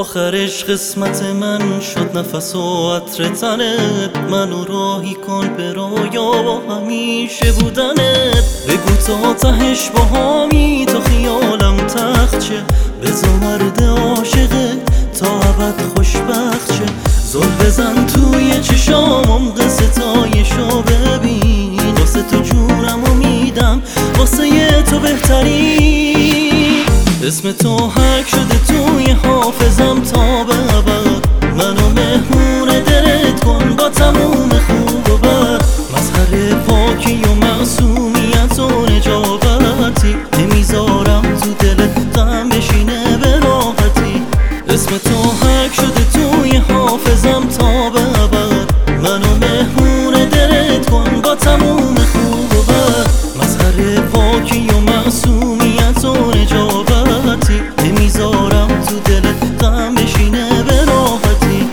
آخرش قسمت من شد نفس و عطر تنت. منو راهی کن به رویا با همیشه بودنت. بگو تا تهش با هامی تا خیالم تخت شه. بزا مرد عاشقت تا ابد خوشبخت شه. زل بزن توی چشامم قصه تایشو ببین. واسه تو جونمو میدم واسه تو بهترین. اسم تو حک شده توی حافظم تا به ابد. منو مهمون دلت کن با تموم خوب و بد. مظهر پاکی و معصومیت و نجابتی. نمیذارم تو دلت غم بشینه به راحتی. اسم تو حک شده توی حافظم تا به ابد. منو مهمون دلت کن با تموم خوب و بد. مظهر پاکی و معصومیت و نجابتی. نمیذارم تو دلت غم بشینه به راحتی.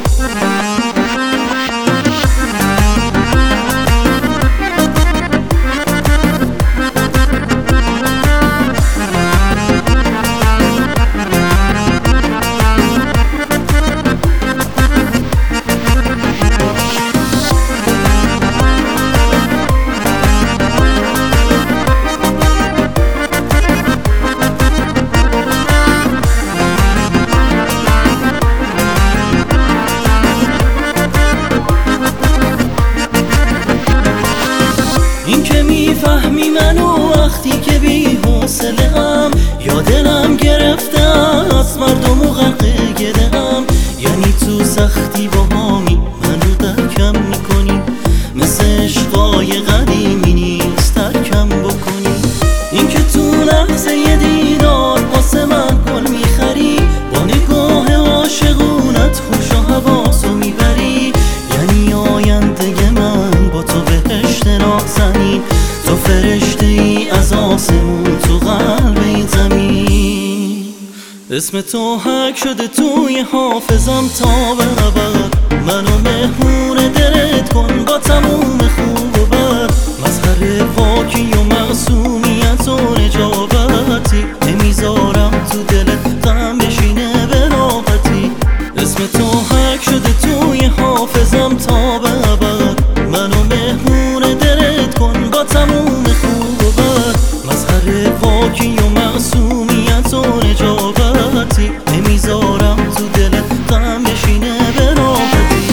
این که میفهمی منو وقتی که بی حوصله ام. یا دلم گرفته از مردم و غرق گده ام. یعنی تو سختی با هامی منو درکم میکنی. مثل عشقای قدیمی نیست ترکم بکنی. این که تو لحظه یه دیدار واسه من گل میخری. با نگاه عاشقونت خوش و حواسو میبری. یعنی آینده من با تو بهشت نازنین. تو فرشته ای از آسمون تو قلب این زمین. اسم تو حک شده توی حافظم تا به ابد. منو مهمون دلت کن با تموم خوب و بد. مظهر پاکی و معصومیت و نجابتی. نمیذارم تو دلت غم بشینه به راحتی. اسم تو حک شده توی حافظم تا به ابد. منو مهمون دلت کن با تموم خوب و بد. مظهر پاکی و معصومیت و نجابتی. نمیذارم تو دلت غم بشینه به راحتی.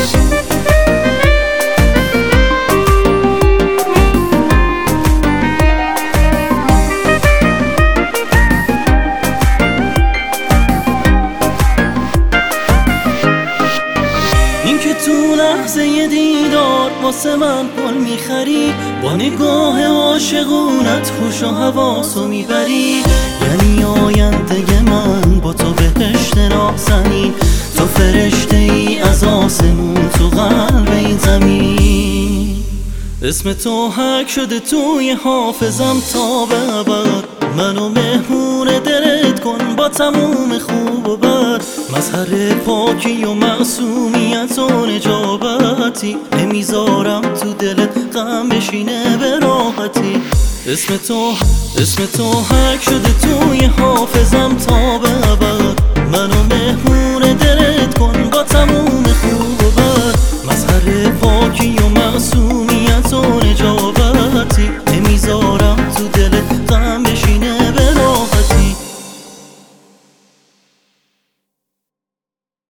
این که تو لحظه یه دیدار واسه من گل میخری. با نگاه عاشقونت خوش و حواسو میبری. یعنی آینده من با تو بهشت نازنین. تو فرشته ای از آسمون تو قلب این زمین. اسم تو حک شده توی حافظم تا به ابد. منو مهمون دلت کن با تموم خوب و بد. مظهر پاکی و معصومیت و نجابتی. نمیذارم تو دلت غم بشینه به راحتی. اسم تو حک شده توی